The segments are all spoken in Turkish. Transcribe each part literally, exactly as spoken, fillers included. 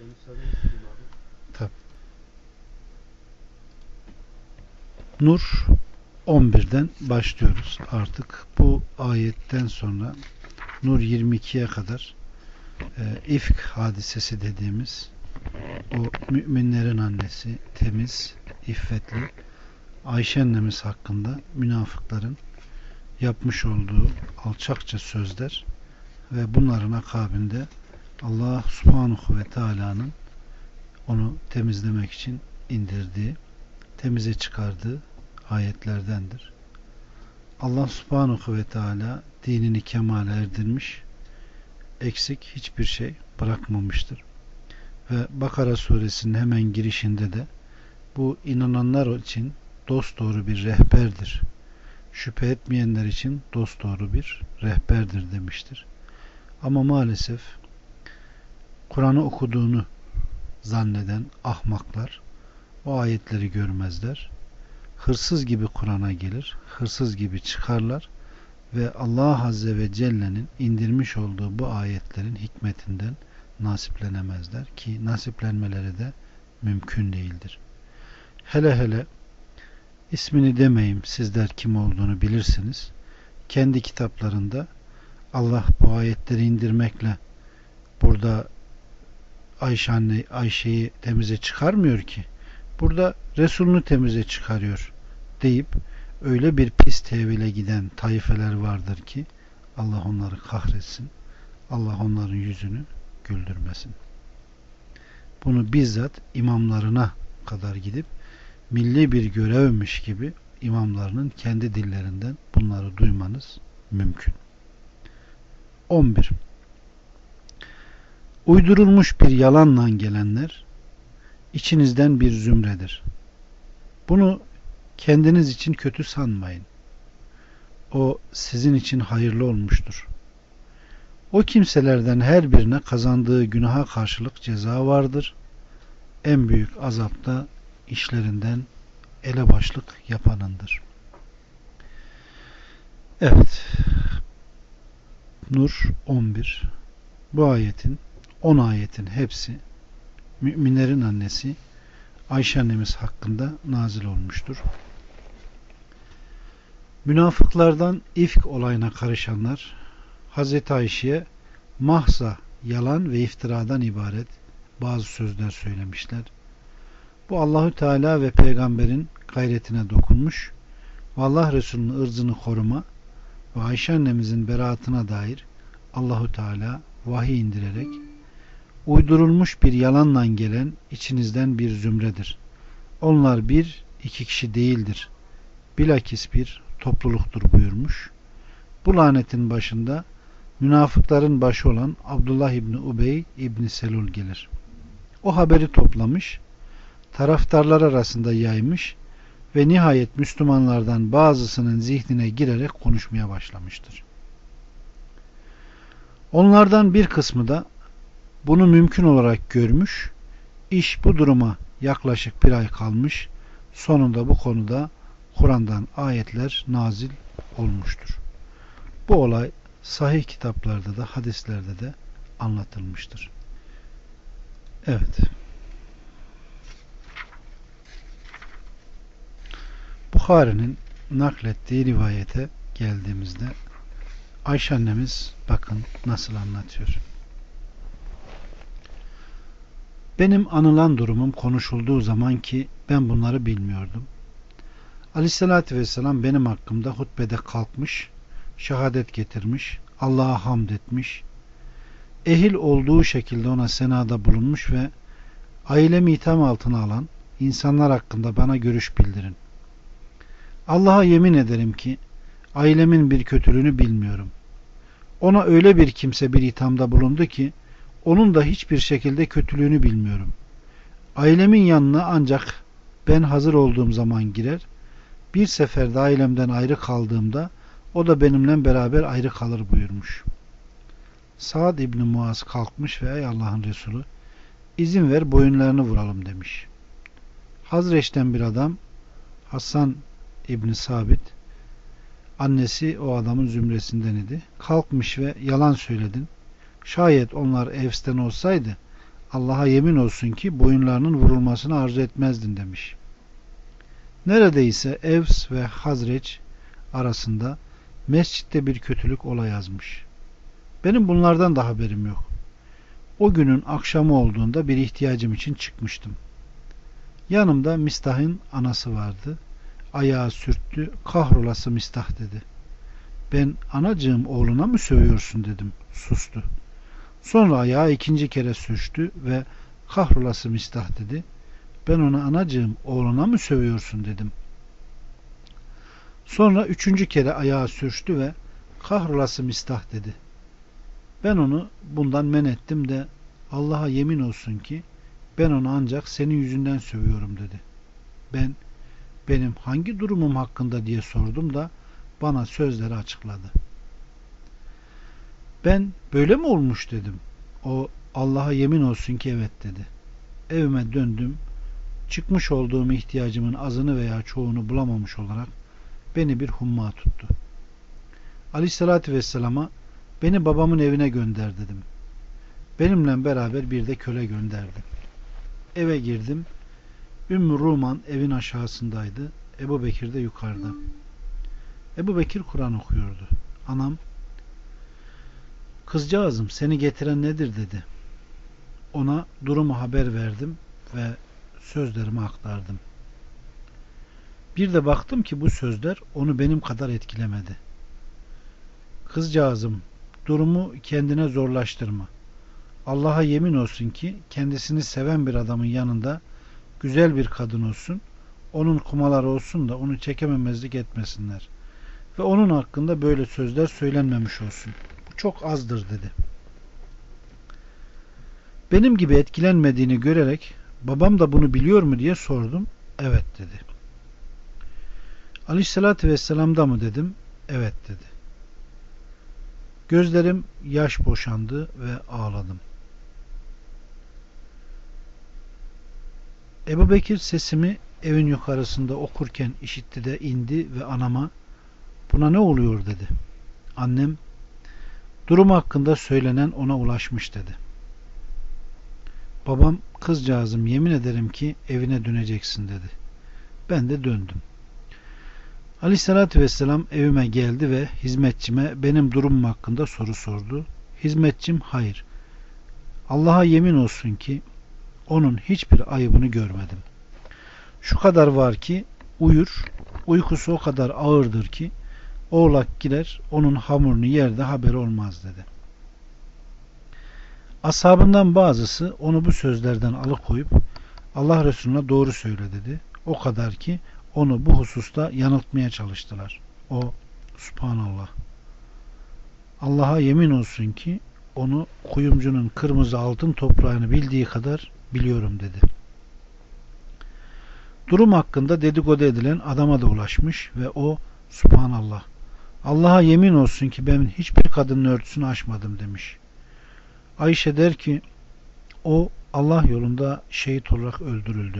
Tabii. Nur on birden başlıyoruz. Artık bu ayetten sonra Nur yirmi ikiye kadar e, İfk hadisesi dediğimiz o müminlerin annesi, temiz, iffetli Ayşe annemiz hakkında münafıkların yapmış olduğu alçakça sözler ve bunların akabinde Allah subhanahu ve teala'nın onu temizlemek için indirdiği, temize çıkardığı ayetlerdendir. Allah subhanahu ve teala dinini kemale erdirmiş, eksik hiçbir şey bırakmamıştır. Ve Bakara suresinin hemen girişinde de bu inananlar için dosdoğru bir rehberdir. Şüphe etmeyenler için dosdoğru bir rehberdir demiştir. Ama maalesef Kur'an'ı okuduğunu zanneden ahmaklar o ayetleri görmezler. Hırsız gibi Kur'an'a gelir, hırsız gibi çıkarlar ve Allah Azze ve Celle'nin indirmiş olduğu bu ayetlerin hikmetinden nasiplenemezler ki nasiplenmeleri de mümkün değildir. Hele hele ismini demeyeyim, sizler kim olduğunu bilirsiniz. Kendi kitaplarında Allah bu ayetleri indirmekle burada Ayşe anne Ayşe'yi temize çıkarmıyor ki. Burada Resulünü temize çıkarıyor deyip öyle bir pis tevhile giden taifeler vardır ki Allah onları kahretsin. Allah onların yüzünü güldürmesin. Bunu bizzat imamlarına kadar gidip milli bir görevmiş gibi imamlarının kendi dillerinden bunları duymanız mümkün. on bir. Uydurulmuş bir yalanla gelenler içinizden bir zümredir. Bunu kendiniz için kötü sanmayın. O sizin için hayırlı olmuştur. O kimselerden her birine kazandığı günaha karşılık ceza vardır. En büyük azap da işlerinden elebaşlık yapanındır. Evet. Nur on bir. Bu ayetin, on ayetin hepsi müminlerin annesi Ayşe annemiz hakkında nazil olmuştur. Münafıklardan ifk olayına karışanlar Hazreti Ayşe'ye mahza yalan ve iftiradan ibaret bazı sözler söylemişler. Bu Allahü Teala ve peygamberin gayretine dokunmuş ve Allah Resulü'nün ırzını koruma ve Ayşe annemizin beraatına dair Allahü Teala vahiy indirerek uydurulmuş bir yalanla gelen içinizden bir zümredir. Onlar bir, iki kişi değildir. Bilakis bir topluluktur buyurmuş. Bu lanetin başında münafıkların başı olan Abdullah İbni Ubey İbni Selul gelir. O haberi toplamış, taraftarlar arasında yaymış ve nihayet Müslümanlardan bazısının zihnine girerek konuşmaya başlamıştır. Onlardan bir kısmı da bunu mümkün olarak görmüş, iş bu duruma yaklaşık bir ay kalmış, sonunda bu konuda Kur'an'dan ayetler nazil olmuştur. Bu olay sahih kitaplarda da hadislerde de anlatılmıştır. Evet. Buhari'nin naklettiği rivayete geldiğimizde Ayşe annemiz bakın nasıl anlatıyor. Benim anılan durumum konuşulduğu zaman ki ben bunları bilmiyordum. Aleyhissalatü vesselam benim hakkımda hutbede kalkmış, şehadet getirmiş, Allah'a hamd etmiş, ehil olduğu şekilde ona senada bulunmuş ve ailemi itham altına alan insanlar hakkında bana görüş bildirin. Allah'a yemin ederim ki ailemin bir kötülüğünü bilmiyorum. Ona öyle bir kimse bir ithamda bulundu ki onun da hiçbir şekilde kötülüğünü bilmiyorum. Ailemin yanına ancak ben hazır olduğum zaman girer, bir seferde ailemden ayrı kaldığımda o da benimle beraber ayrı kalır buyurmuş. Sa'd İbni Muaz kalkmış ve ey Allah'ın Resulü izin ver boyunlarını vuralım demiş. Hazreç'ten bir adam Hasan İbni Sabit annesi o adamın zümresinden idi. Kalkmış ve yalan söyledin. Şayet onlar Evs'ten olsaydı Allah'a yemin olsun ki boyunlarının vurulmasını arzu etmezdin demiş. Neredeyse Evs ve Hazreç arasında mescitte bir kötülük olay yazmış. Benim bunlardan da haberim yok. O günün akşamı olduğunda bir ihtiyacım için çıkmıştım. Yanımda Mistah'ın anası vardı. Ayağı sürttü. Kahrolası Mistah dedi. Ben anacığım oğluna mı sövüyorsun dedim. Sustu. Sonra ayağı ikinci kere sürçtü ve kahrolası Mistah dedi. Ben ona anacığım oğluna mı sövüyorsun dedim. Sonra üçüncü kere ayağı sürçtü ve kahrolası Mistah dedi. Ben onu bundan men ettim de Allah'a yemin olsun ki ben onu ancak senin yüzünden sövüyorum dedi. Ben benim hangi durumum hakkında diye sordum da bana sözleri açıkladı. Ben böyle mi olmuş dedim. O Allah'a yemin olsun ki evet dedi. Evime döndüm. Çıkmış olduğum ihtiyacımın azını veya çoğunu bulamamış olarak beni bir humma tuttu. Aleyhissalatü vesselama beni babamın evine gönder dedim. Benimle beraber bir de köle gönderdi. Eve girdim. Ümmü Ruman evin aşağısındaydı. Ebu Bekir de yukarıda. Ebu Bekir Kur'an okuyordu. Anam, kızcağızım seni getiren nedir dedi. Ona durumu haber verdim ve sözlerimi aktardım. Bir de baktım ki bu sözler onu benim kadar etkilemedi. Kızcağızım, durumu kendine zorlaştırma. Allah'a yemin olsun ki kendisini seven bir adamın yanında güzel bir kadın olsun, onun kumaları olsun da onu çekememezlik etmesinler. Ve onun hakkında böyle sözler söylenmemiş olsun. Bu çok azdır dedi. Benim gibi etkilenmediğini görerek babam da bunu biliyor mu diye sordum. Evet dedi. Aleyhissalatü vesselam'da mı dedim. Evet dedi. Gözlerim yaş boşandı ve ağladım. Ebu Bekir sesimi evin yukarısında okurken işitti de indi ve anama buna ne oluyor dedi. Annem durum hakkında söylenen ona ulaşmış dedi. Babam kızcağızım yemin ederim ki evine döneceksin dedi. Ben de döndüm. Aleyhissalatü vesselam evime geldi ve hizmetçime benim durumum hakkında soru sordu. Hizmetçim hayır. Allah'a yemin olsun ki onun hiçbir ayıbını görmedim. Şu kadar var ki uyur, uykusu o kadar ağırdır ki oğlak girer onun hamurunu yer de haberi olmaz dedi. Ashabından bazısı onu bu sözlerden alıkoyup Allah Resulüne doğru söyle dedi. O kadar ki onu bu hususta yanıltmaya çalıştılar. O subhanallah. Allah'a yemin olsun ki onu kuyumcunun kırmızı altın toprağını bildiği kadar biliyorum dedi. Durum hakkında dedikodu edilen adama da ulaşmış ve o subhanallah. Allah'a yemin olsun ki ben hiçbir kadının örtüsünü açmadım demiş. Ayşe der ki o Allah yolunda şehit olarak öldürüldü.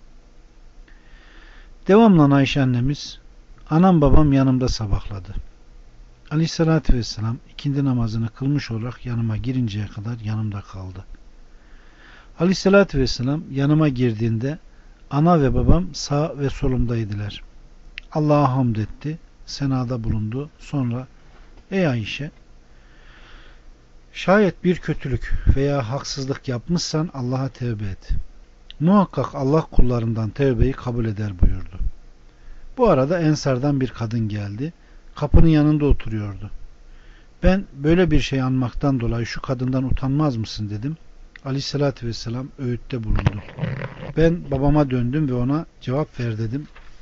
Devamla Ayşe annemiz anam babam yanımda sabahladı. Aleyhissalatü vesselam ikindi namazını kılmış olarak yanıma girinceye kadar yanımda kaldı. Aleyhissalatü vesselam yanıma girdiğinde ana ve babam sağ ve solumdaydılar. Allah'a hamd etti, senada bulundu. Sonra ey Ayşe, şayet bir kötülük veya haksızlık yapmışsan Allah'a tevbe et. Muhakkak Allah kullarından tevbeyi kabul eder buyurdu. Bu arada Ensar'dan bir kadın geldi. Kapının yanında oturuyordu. Ben böyle bir şey anmaktan dolayı şu kadından utanmaz mısın dedim. Aleyhissalatü vesselam öğütte bulundu. Ben babama döndüm ve ona cevap ver dedim.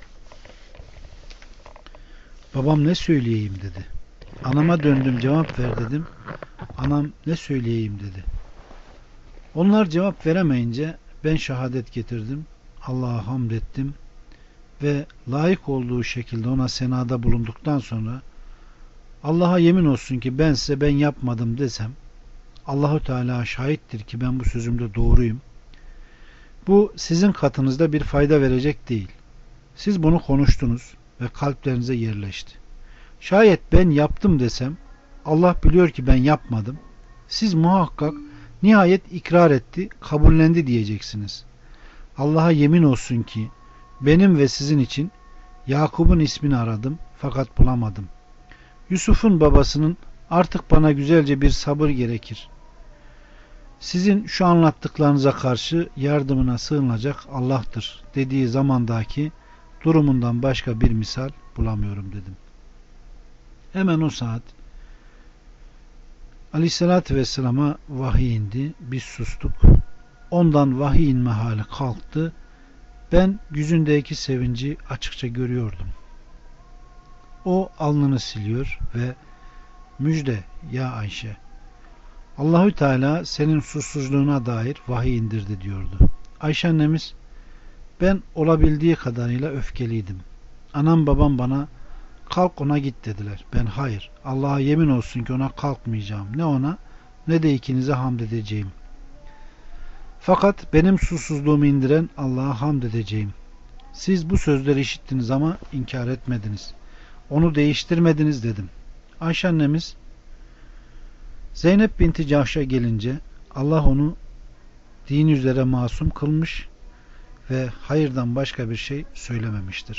Babam ne söyleyeyim dedi. Anama döndüm cevap ver dedim. Anam ne söyleyeyim dedi. Onlar cevap veremeyince ben şehadet getirdim. Allah'a hamd ettim ve layık olduğu şekilde ona senada bulunduktan sonra Allah'a yemin olsun ki ben size ben yapmadım desem Allahu Teala şahittir ki ben bu sözümde doğruyum. Bu sizin katınızda bir fayda verecek değil. Siz bunu konuştunuz ve kalplerinize yerleşti. Şayet ben yaptım desem Allah biliyor ki ben yapmadım. Siz muhakkak Nihayet ikrar etti, kabullendi diyeceksiniz. Allah'a yemin olsun ki benim ve sizin için Yakup'un ismini aradım fakat bulamadım. Yusuf'un babasının artık bana güzelce bir sabır gerekir. Sizin şu anlattıklarınıza karşı yardımına sığınacak Allah'tır dediği zamandaki durumundan başka bir misal bulamıyorum dedim. Hemen o saat Aleyhisselatü Vesselam'a vahiy indi. Biz sustuk. Ondan vahiy inme hali kalktı. Ben yüzündeki sevinci açıkça görüyordum. O alnını siliyor ve müjde ya Ayşe, Allahü Teala senin susuzluğuna dair vahiy indirdi diyordu. Ayşe annemiz, ben olabildiği kadarıyla öfkeliydim. Anam babam bana kalk ona git dediler. Ben hayır, Allah'a yemin olsun ki ona kalkmayacağım. Ne ona ne de ikinize hamd edeceğim. Fakat benim susuzluğumu indiren Allah'a hamd edeceğim. Siz bu sözleri işittiniz ama inkar etmediniz. Onu değiştirmediniz dedim. Ayşe annemiz, Zeynep binti Cahş'a gelince Allah onu din üzere masum kılmış ve hayırdan başka bir şey söylememiştir.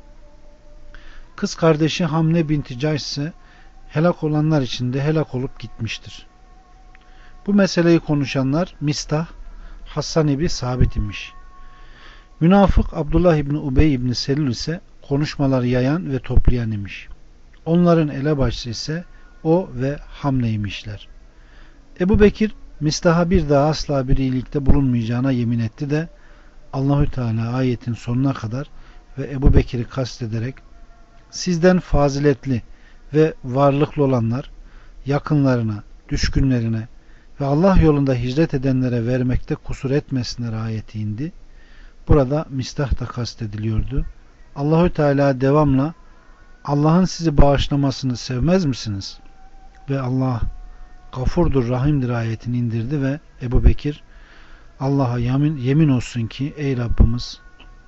Kız kardeşi Hamne binti Cahş ise helak olanlar içinde helak olup gitmiştir. Bu meseleyi konuşanlar Mistah, Hassan İbni Sabit imiş. Münafık Abdullah İbni Ubey İbni Selül ise konuşmaları yayan ve toplayan imiş. Onların elebaşısı ise o ve Hamne imişler. Ebu Bekir Mistah'a bir daha asla bir iyilikte bulunmayacağına yemin etti de Allahü Teala ayetin sonuna kadar ve Ebu Bekir'i kastederek sizden faziletli ve varlıklı olanlar yakınlarına, düşkünlerine ve Allah yolunda hicret edenlere vermekte kusur etmesinler ayeti indi. Burada Mistah da kastediliyordu. Allahü Teala devamla Allah'ın sizi bağışlamasını sevmez misiniz? Ve Allah Gafurdur, Rahimdir ayetini indirdi ve Ebu Bekir Allah'a yemin, yemin olsun ki ey Rabbimiz,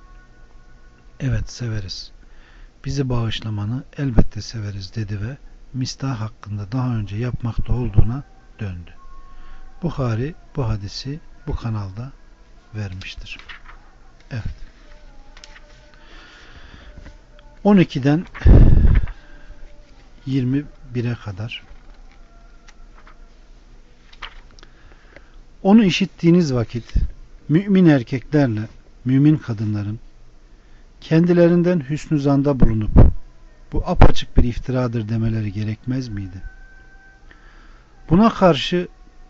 evet severiz. Bizi bağışlamanı elbette severiz dedi ve Mistah hakkında daha önce yapmakta olduğuna döndü. Buhari bu hadisi bu kanalda vermiştir. Evet. on ikiden yirmi bire kadar. Onu işittiğiniz vakit mümin erkeklerle mümin kadınların kendilerinden hüsnü zanda bulunup bu apaçık bir iftiradır demeleri gerekmez miydi? Buna karşı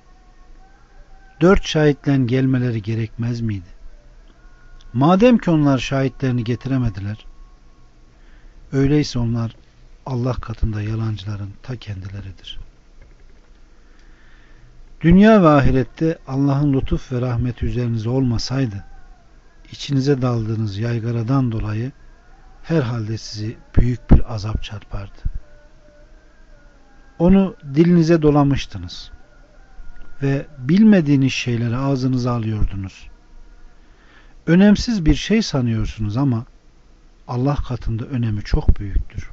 dört şahitle gelmeleri gerekmez miydi? Madem ki onlar şahitlerini getiremediler, öyleyse onlar Allah katında yalancıların ta kendileridir. Dünya ve ahirette Allah'ın lütuf ve rahmeti üzerinize olmasaydı, içinize daldığınız yaygaradan dolayı herhalde sizi büyük bir azap çarpardı. Onu dilinize dolamıştınız ve bilmediğiniz şeyleri ağzınıza alıyordunuz. Önemsiz bir şey sanıyorsunuz ama Allah katında önemi çok büyüktür.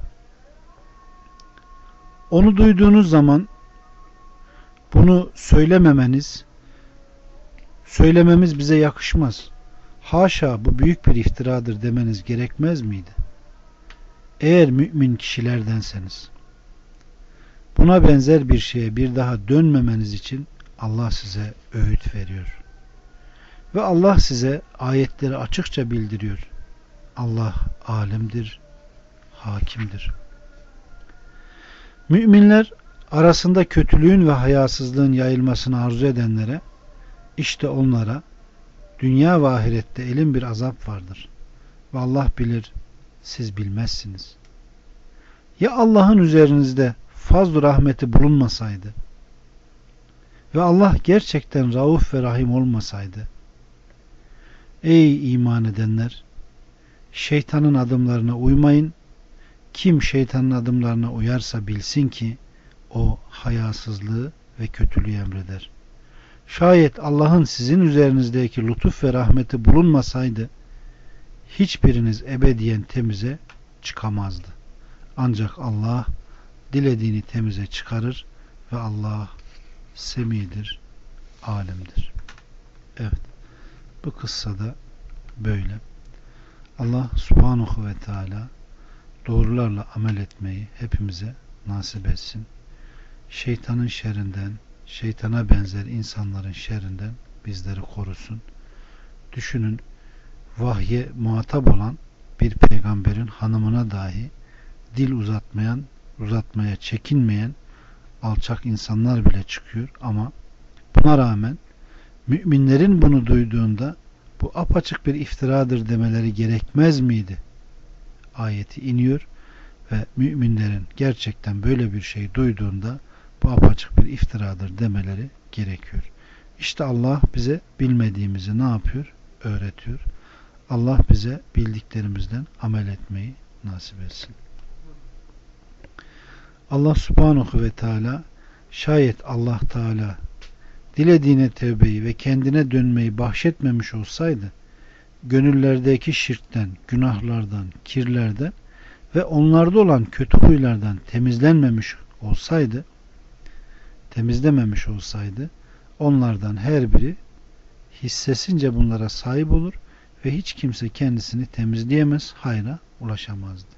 Onu duyduğunuz zaman bunu söylememeniz, söylememiz bize yakışmaz. Haşa bu büyük bir iftiradır demeniz gerekmez miydi? Eğer mümin kişilerdenseniz. Buna benzer bir şeye bir daha dönmemeniz için Allah size öğüt veriyor. Ve Allah size ayetleri açıkça bildiriyor. Allah alimdir, hakimdir. Müminler arasında kötülüğün ve hayasızlığın yayılmasını arzu edenlere, işte onlara dünya ve ahirette elin bir azap vardır. Ve Allah bilir, siz bilmezsiniz. Ya Allah'ın üzerinizde fazl-ı rahmeti bulunmasaydı ve Allah gerçekten rauf ve rahim olmasaydı, ey iman edenler, şeytanın adımlarına uymayın. Kim şeytanın adımlarına uyarsa bilsin ki o hayasızlığı ve kötülüğü emreder. Şayet Allah'ın sizin üzerinizdeki lütuf ve rahmeti bulunmasaydı hiçbiriniz ebediyen temize çıkamazdı. Ancak Allah dilediğini temize çıkarır ve Allah semidir, alimdir. Evet. Bu kıssada böyle. Allah Subhanahu ve Teala doğrularla amel etmeyi hepimize nasip etsin. Şeytanın şerrinden, şeytana benzer insanların şerrinden bizleri korusun. Düşünün, vahye muhatap olan bir peygamberin hanımına dahi dil uzatmayan, uzatmaya çekinmeyen alçak insanlar bile çıkıyor ama buna rağmen müminlerin bunu duyduğunda bu apaçık bir iftiradır demeleri gerekmez miydi? Ayeti iniyor ve müminlerin gerçekten böyle bir şey duyduğunda bu apaçık bir iftiradır demeleri gerekiyor. İşte Allah bize bilmediğimizi ne yapıyor? Öğretiyor. Allah bize bildiklerimizden amel etmeyi nasip etsin. Allah Subhanahu ve Teala şayet Allah Teala dilediğine tevbeyi ve kendine dönmeyi bahşetmemiş olsaydı gönüllerdeki şirkten, günahlardan, kirlerden ve onlarda olan kötü huylardan temizlenmemiş olsaydı temizlememiş olsaydı onlardan her biri hissesince bunlara sahip olur ve hiç kimse kendisini temizleyemez, hayra ulaşamazdı.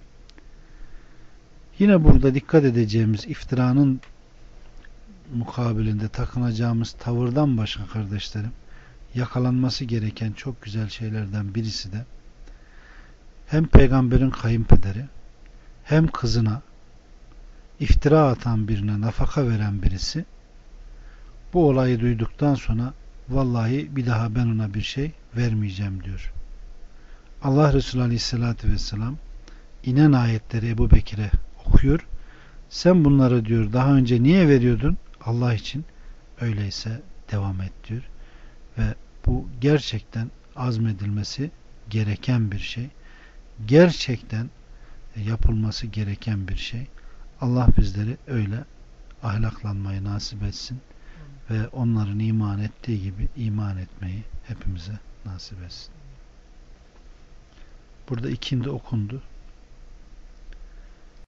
Yine burada dikkat edeceğimiz iftiranın mukabilinde takınacağımız tavırdan başka kardeşlerim, yakalanması gereken çok güzel şeylerden birisi de hem peygamberin kayınpederi hem kızına iftira atan birine nafaka veren birisi bu olayı duyduktan sonra vallahi bir daha ben ona bir şey vermeyeceğim diyor. Allah Resulü Aleyhisselatü Vesselam inen ayetleri Ebu Bekir'e okuyor. Sen bunları diyor daha önce niye veriyordun? Allah için. Öyleyse devam et diyor. Ve bu gerçekten azmedilmesi gereken bir şey. Gerçekten yapılması gereken bir şey. Allah bizleri öyle ahlaklanmayı nasip etsin ve onların iman ettiği gibi iman etmeyi hepimize nasip etsin. Burada ikindi okundu.